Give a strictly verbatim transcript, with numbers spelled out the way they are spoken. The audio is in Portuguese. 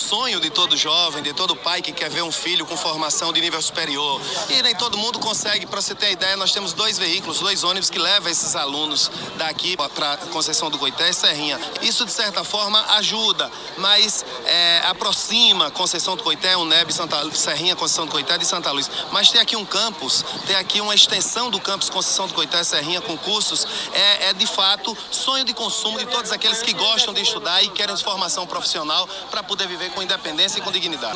sonho de todo jovem, de todo pai que quer ver um filho com formação de nível superior. E nem todo mundo consegue. Para você ter ideia, nós temos dois veículos, dois ônibus que levam esses alunos daqui para Conceição do Coité e Serrinha. Isso, de certa forma, ajuda, mas é, aproxima Conceição do Coité, UNEB, Santa, Serrinha, Conceição do Coité de Santa Luz. Mas tem aqui um campus, tem aqui uma extensão do campus Conceição do Coité, Serrinha, com cursos, é, é de fato sonho de consumo de todos aqueles que gostam de estudar e querem formação profissional para poder viver com independência e com dignidade.